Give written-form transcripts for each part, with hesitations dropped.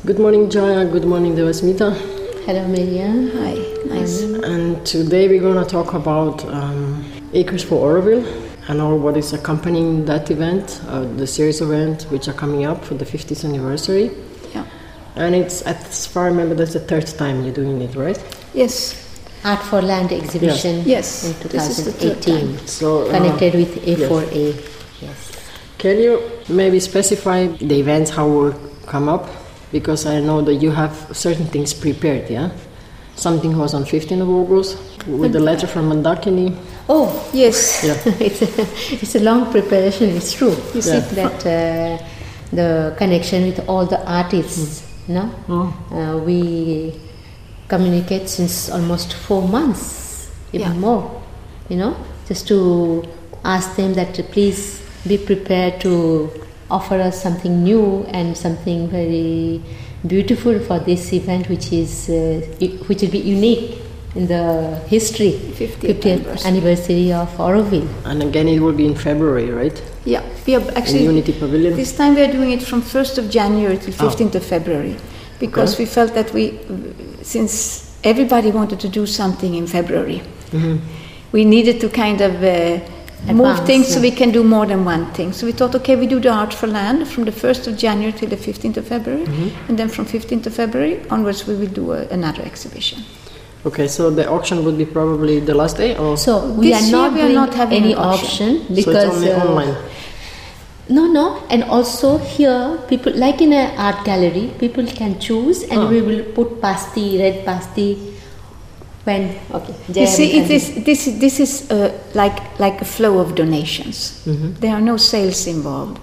Good morning, Jaya. Good morning, Devasmita. Hello, Miriam. Hi, nice. And today we're going to talk about Acres for Oroville and all what is accompanying that event, the series event which are coming up for the 50th anniversary. Yeah. And it's, as far as I remember, that's the third time you're doing it, right? Yes. Art for Land exhibition Yes. in This is the third 2018. time. So Connected with A4A. Yes. can you maybe specify the events, how will come up? Because I know that you have certain things prepared, yeah? Something was on 15th of August with the letter from Mandakini. Oh, Yes. Yeah. it's a long preparation, it's true. You see Yeah. that the connection with all the artists, no? We communicate since almost 4 months, even Yeah. more, just to ask them that please be prepared to offer us something new and something very beautiful for this event, which will be unique in the history, 50th anniversary of Oroville. And again, it will be in February, right? Yeah. We are actually In Unity Pavilion. this time we are doing it from 1st of January till 15th of February, because Okay. we felt that since everybody wanted to do something in February, we needed to kind of move Advance, things so yeah. we can do more than one thing. So we thought, okay, we do the Art for Land from the 1st of January till the 15th of February, and then from 15th of February onwards we will do another exhibition. Okay, so the auction would be probably the last day, or So we This are year not we are doing not having any an auction. auction because so it's only online? No, and also here people, like in an art gallery, people can choose, and we will put pasti, red pasti. When You see, this is like a flow of donations. There are no sales involved.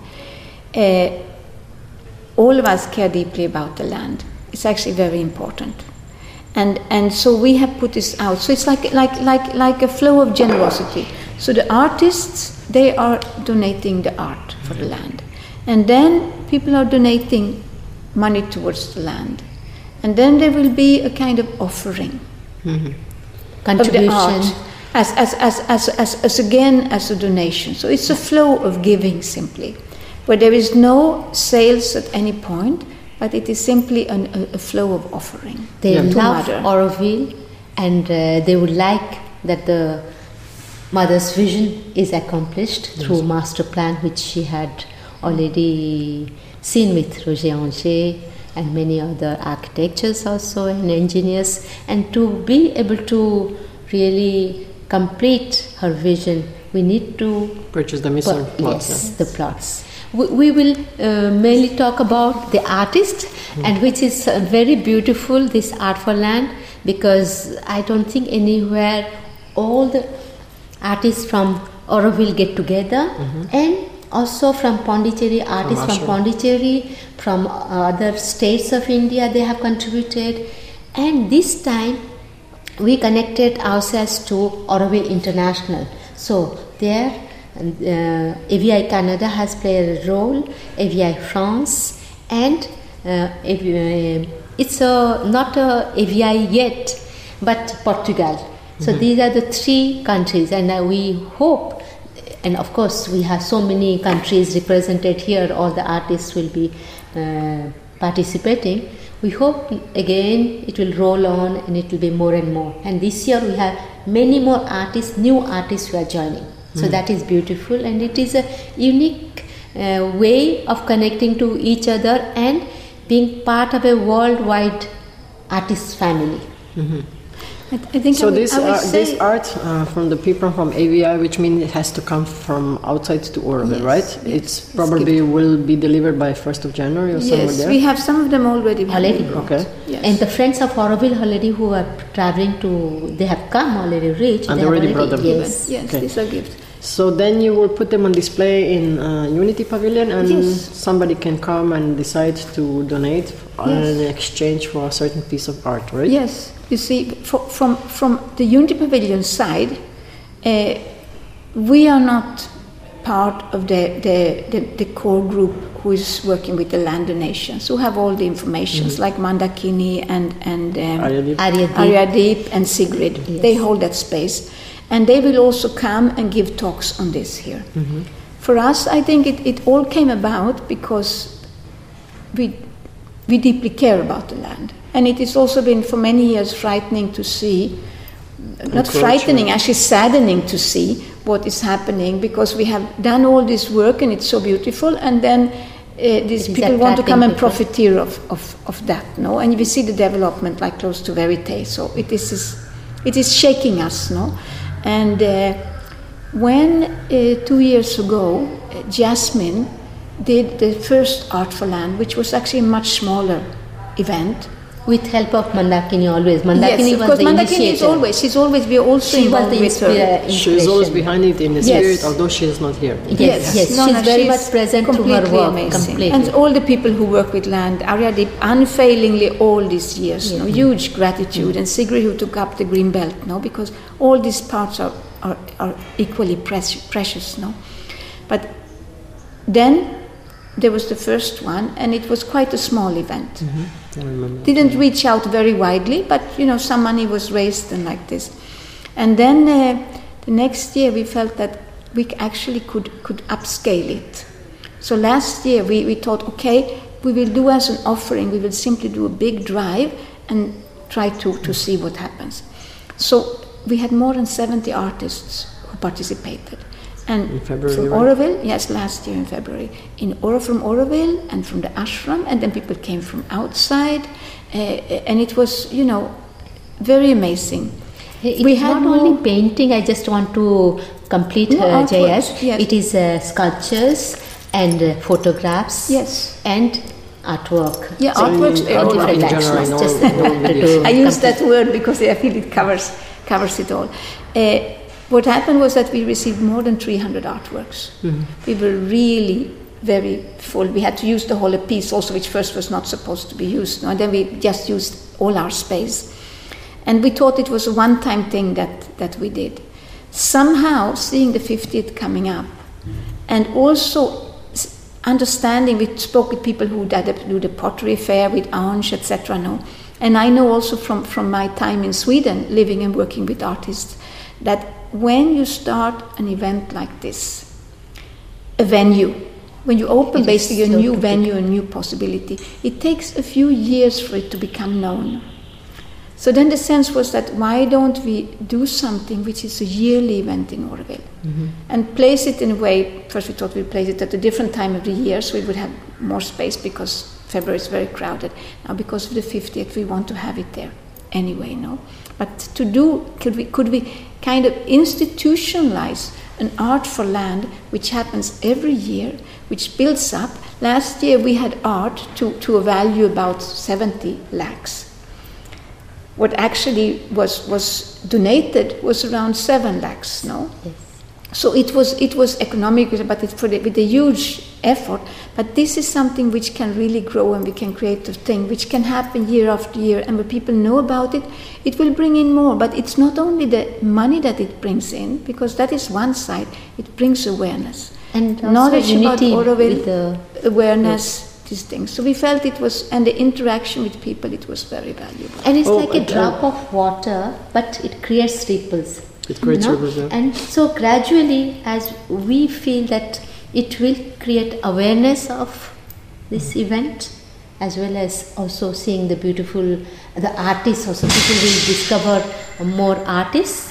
All of us care deeply about the land. It's actually very important, and so we have put this out. So it's like a flow of generosity. So the artists, they are donating the art for the land, and then people are donating money towards the land, and then there will be a kind of offering. Of the art as again as a donation. So it's a flow of giving simply, where there is no sales at any point, but it is simply a flow of offering. they Yeah. To love Mother. Oroville, and they would like that the mother's vision is accomplished through master plan, which she had already seen with Roger Anger and many other architects also and engineers, and to be able to really complete her vision, we need to purchase the missing plots. yes, the plots. We will mainly talk about the artist, and which is very beautiful, this Art for Land, because I don't think anywhere all the artists from Oroville get together, and also from Pondicherry, artists from Assam. Pondicherry, from other states of India, they have contributed. And this time we connected ourselves to Oroville International. So there AVI Canada has played a role, AVI France, and it's not a AVI yet, but Portugal. So these are the 3 countries, and we hope, and of course we have so many countries represented here, all the artists will be participating. We hope again it will roll on and it will be more and more. And this year we have many more artists, new artists who are joining. So that is beautiful, and it is a unique way of connecting to each other and being part of a worldwide artist family. I think So I would say this art from the people from AVI, which means it has to come from outside to Oroville, Yes, right? yes. It's probably will be delivered by 1st of January or somewhere yes, there? we have some of them already. Already. Okay. Yes. And the friends of Oroville already who are traveling to, they have come already reached. And they they have already brought them. Yes. Yes, Okay. these are gifts. So then you will put them on display in Unity Pavilion, and Yes. somebody can come and decide to donate in exchange for a certain piece of art, right? Yes, you see, from the Unity Pavilion side, we are not part of the core group who is working with the land donations, who have all the informations, like Mandakini and Aryadeep. Aryadeep and Sigrid. Yes. They hold that space. And they will also come and give talks on this here. For us, I think it all came about because we deeply care about the land. And it has also been for many years frightening to see, not frightening, actually saddening to see what is happening, because we have done all this work and it's so beautiful, and then these people want to come and profiteer of that, no? And we see the development like close to Verite, so it is shaking us, no? And when 2 years ago, Jasmine did the first Art for Land, which was actually a much smaller event. With help of Mandakini always. Mandakini yes, was the Mandakini is always, we are also involved with her. She's always behind it in the spirit, although she is not here. Yes. She's very much present to her work. Amazing. Completely. And all the people who work with land, Ariadip, unfailingly all these years, no, huge gratitude. And Sigrid, who took up the green belt, no, because all these parts are equally precious, no. But then there was the first one, and it was quite a small event. I remember. Didn't reach out very widely, but some money was raised and like this. And then the next year we felt that we actually could upscale it. So last year we thought, okay, we will do as an offering, we will simply do a big drive and try to see what happens. So we had more than 70 artists who participated. And in February, from right? Auroville, yes, last year in February, from Auroville and from the ashram, and then people came from outside, and it was, very amazing. We had not only painting. I just want to complete JS. Yes. It is sculptures and photographs. Yes. And artwork. Yeah, artworks. I use that word because I feel it covers it all. What happened was that we received more than 300 artworks. We were really very full. We had to use the whole piece also, which first was not supposed to be used. No? And then we just used all our space. And we thought it was a one-time thing that we did. Somehow, seeing the 50th coming up, and also understanding, we spoke with people who do the pottery fair with Ange, etc. No? And I know also from my time in Sweden, living and working with artists, that when you start an event like this, a venue, when you open basically a new venue, a new possibility, it takes a few years for it to become known. So then the sense was that why don't we do something which is a yearly event in Auroville and place it in a way, first we thought we'd place it at a different time of the year so we would have more space because February is very crowded. Now because of the 50th we want to have it there anyway, no? But could we kind of institutionalize an Art for Land which happens every year, which builds up. Last year we had art to a value about 70 lakhs. What actually was donated was around 7 lakhs, no? Yes. So it was economic, but with a huge effort. But this is something which can really grow, and we can create a thing which can happen year after year. And when people know about it, it will bring in more. But it's not only the money that it brings in, because that is one side. It brings awareness and knowledge about Auroville, awareness. These things. So we felt it was, and the interaction with people, it was very valuable. And it's like a drop of water, but it creates ripples. It creates ripples, yeah. And so gradually, as we feel that it will create awareness of this event, as well as also seeing the artists also. People will discover more artists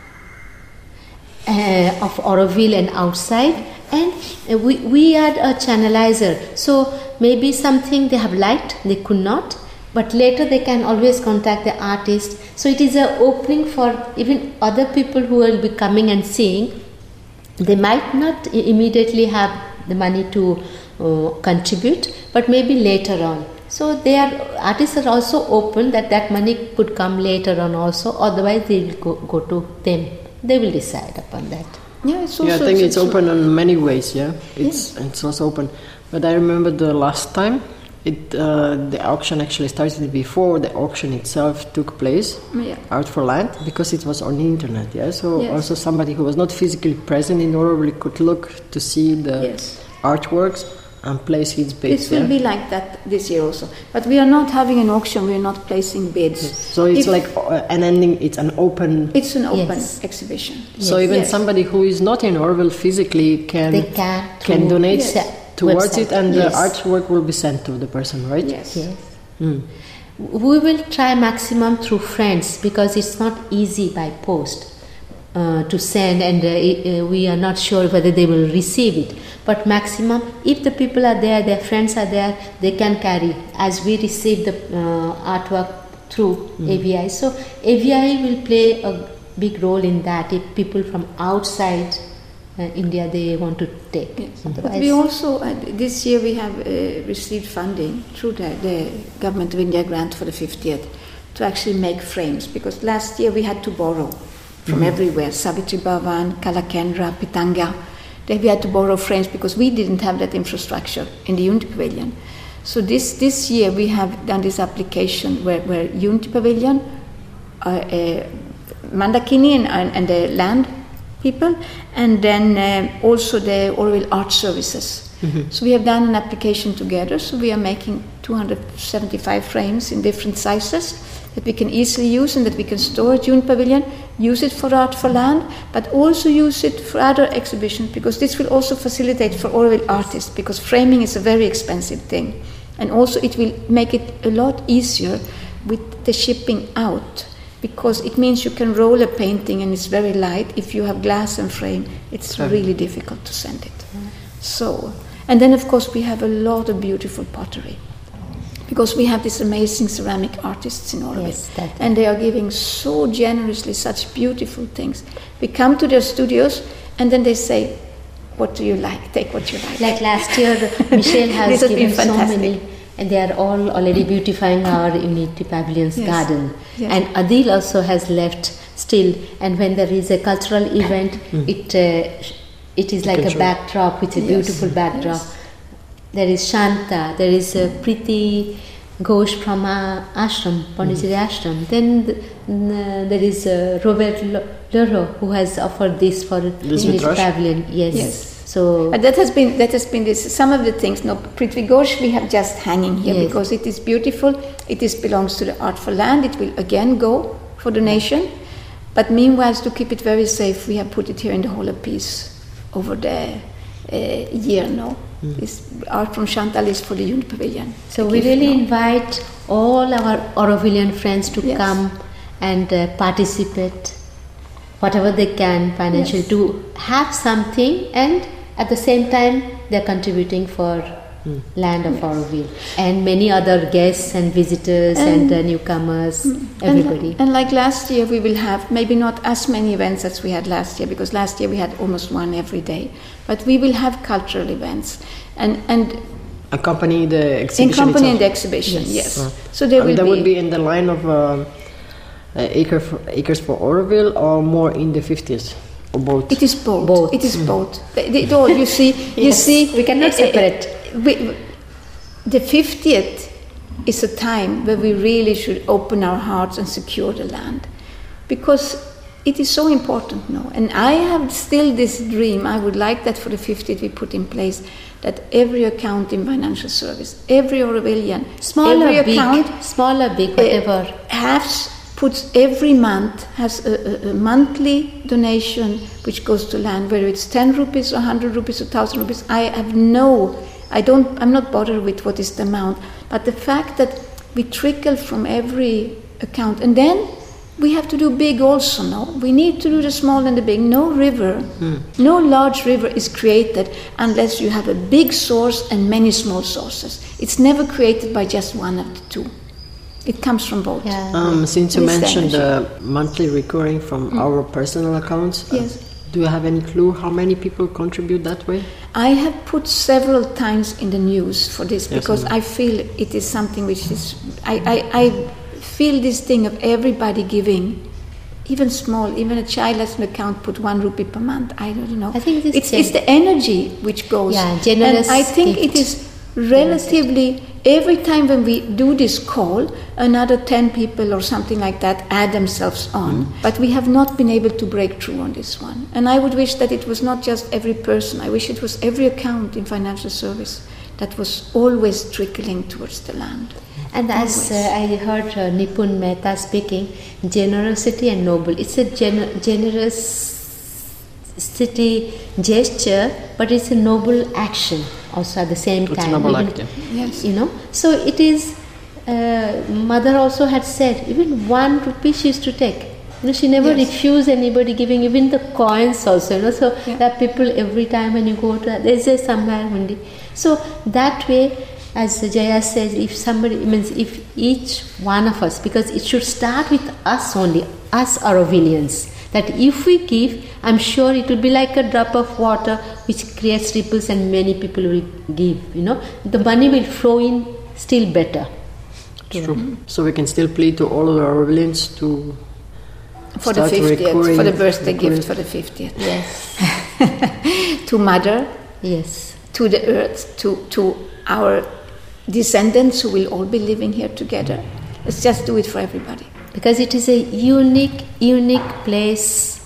of Auroville and outside. And we are a channelizer, so maybe something they have liked, they could not, but later they can always contact the artist. So it is an opening for even other people who will be coming and seeing. They might not immediately have the money to contribute, but maybe later on. So artists are also open that money could come later on also, otherwise they will go to them. They will decide upon that. Yeah, it's also, I think it's open in many ways. Yeah, it's also open. But I remember the last time the auction actually started before the auction itself took place. Yeah. Art for Land, because it was on the internet. Yeah, so also somebody who was not physically present in Auroville could look to see the artworks and place his bids. It will be like that this year also. But we are not having an auction. We are not placing bids. Yes. So it's like an ending. It's an open. It's an open exhibition. So even somebody who is not in Auroville physically can donate towards website. it, and Yes. the artwork will be sent to the person, right? Yes. Yes. Mm. We will try maximum through friends because it's not easy by post to send, and we are not sure whether they will receive it. But maximum, if the people are there, their friends are there, they can carry. As we receive the artwork through AVI, so AVI will play a big role in that. If people from outside India they want to take. Yes. But Otherwise- we also, this year we have received funding through the Government of India grant for the 50th to actually make frames, because last year we had to borrow from everywhere, Savitri Bhavan, Kalakendra, Pitanga. We had to borrow frames because we didn't have that infrastructure in the Unity Pavilion. So this year we have done this application where Unity Pavilion, Mandakini and the land people, and then also the Auroville Art Services. So we have done an application together, so we are making 275 frames in different sizes that we can easily use and that we can store at Unity Pavilion, use it for Art for Land, but also use it for other exhibitions, because this will also facilitate for Auroville artists, because framing is a very expensive thing. And also it will make it a lot easier with the shipping out, because it means you can roll a painting and it's very light. If you have glass and frame, it's really difficult to send it. So, and then of course we have a lot of beautiful pottery, because we have these amazing ceramic artists in Auroville, Yes, that- and they are giving so generously such beautiful things. We come to their studios and then they say, what do you like? Take what you like. Like last year, Michelle has This has given been so fantastic. many, and they are all already beautifying our Unity Pavilion's Yes. garden. Yes. And Adil also has left still. And when there is a cultural event, it is like can a show. backdrop. It's a Yes. beautiful backdrop. Yes. There is Shanta. There is Preeti Ghosh from Ashram, Pondicherry Ashram. Then there is Robert Loro, who has offered this for This Unity vitrage? Pavilion. Yes. Yes. So But that has been this. Some of the things. No, Prithvi Ghosh we have just hanging here Yes. because it is beautiful. It belongs to the Art for Land. It will again go for donation. But meanwhile, to keep it very safe, we have put it here in the Hall of Peace over the year now. This art from Chantal is for the Unity Pavilion. So The we gift really now. invite all our Aurovillian friends to Yes. come and participate, whatever they can financially, Yes. to have something, and at the same time they're contributing for land of Auroville, and many other guests and visitors and newcomers, everybody. And like last year, we will have maybe not as many events as we had last year, because last year we had almost one every day. But we will have cultural events and Accompany the exhibition accompany itself. the exhibition. Yes. Yes. So there And will that be. would be in the line of Acres for Auroville, or more in the 50s, or both? It is both. Both. It is both. It all, you see, you Yes, see, we cannot separate. The 50th is a time where we really should open our hearts and secure the land, because it is so important now. And I have still this dream. I would like that for the 50th we put in place that every account in financial service, every Aurovillian, Small every or big, account small or big, whatever. puts every month has a monthly donation which goes to land, whether it's 10 rupees or 100 rupees or 1,000 rupees. I'm not bothered with what is the amount, but the fact that we trickle from every account, and then we have to do big also now. We need to do the small and the big. No river, no large river is created unless you have a big source and many small sources. It's never created by just one of the two. It comes from both. Yeah. Since you This mentioned energy. the monthly recurring from our personal accounts, Yes. do you have any clue how many people contribute that way? I have put several times in the news for this, Yes, because I know. I feel it is something which is. I feel this thing of everybody giving, even small, even a child has an account, put 1 rupee per month. I don't know. I think this it's the energy which goes. Yeah, generous And I think gift. it is relatively. Every time when we do this call, another 10 people or something like that add themselves on. But we have not been able to break through on this one. And I would wish that it was not just every person. I wish it was every account in financial service that was always trickling towards the land. And as Always. I heard Nipun Mehta speaking, generosity and noble. It's a generosity gesture, but it's a noble action. also at the same It's time. Nabalak, yeah. Yes. You know, so it is. Mother also had said even 1 rupee she used to take. You know, she never Yes. refused anybody giving even the coins also. You know, so Yeah. there are people every time when you go to there's a somewhere only. So that way, as Jaya says, if somebody means if each one of us, because it should start with us only, us Aurovilians. That if we give, I'm sure it will be like a drop of water which creates ripples and many people will give, you know. The money will flow in still better. It's true. So we can still plead to all of our villains to For the start 50th, recurring- for the birthday recurring- gift for the 50th. Yes. To Mother, Yes. to the earth, to our descendants who will all be living here together. Let's just do it for everybody. Because it is a unique place.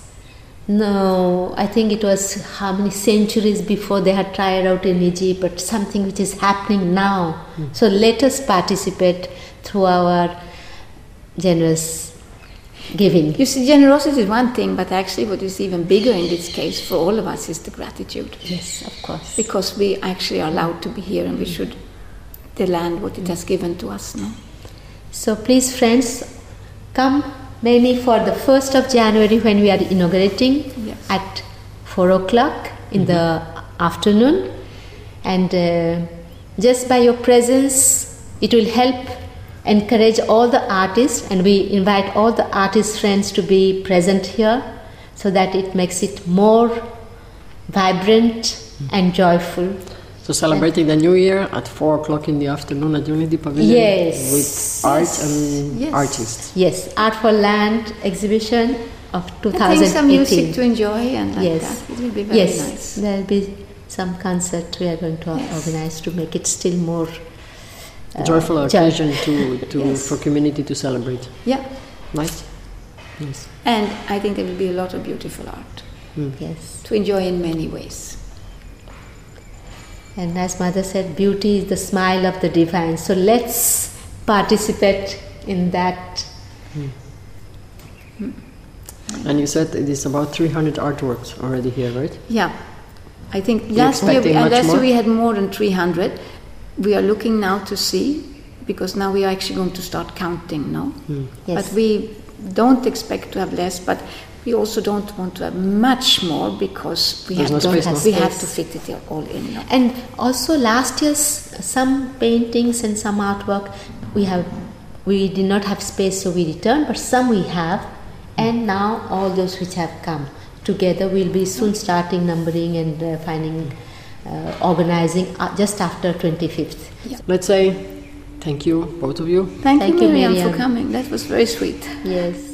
No, I think it was how many centuries before they had tried out in Egypt, but something which is happening now. So let us participate through our generous giving. You see, generosity is one thing, but actually what is even bigger in this case for all of us is the gratitude. Yes, of course. Because we actually are allowed to be here and we should the land what it has given to us now. So please, friends, come many for the 1st of January when we are inaugurating Yes. at 4 o'clock in the afternoon. And just by your presence, it will help encourage all the artists, and we invite all the artist friends to be present here so that it makes it more vibrant and joyful. So celebrating the New Year at 4 o'clock in the afternoon at Unity Pavilion Yes. with art and Yes. artists. Yes, Art for Land exhibition of I 2018. think some music to enjoy and like Yes. that. It will be very Yes, nice. there will be some concert we are going to organize to make it still more Joyful occasion to Yes. for community to celebrate. Yeah. Nice. Nice. And I think there will be a lot of beautiful art Yes. to enjoy in many ways. And as Mother said, beauty is the smile of the divine. So let's participate in that. And you said it is about 300 artworks already here, right? Yeah. I think You last year expecting much more? we had more than 300. We are looking now to see, because now we are actually going to start counting now. Yes. But we don't expect to have less, but we also don't want to have much more because we There's have no to, space now. we have to Space. fit it all in now. And also last year's some paintings and some artwork we did not have space, so we returned, but some we have, and now all those which have come together we'll be soon starting numbering and finding organizing just after 25th. Let's say thank you, both of you. Thank you, Thank you, Miriam, Miriam. for coming. That was very sweet. Yes.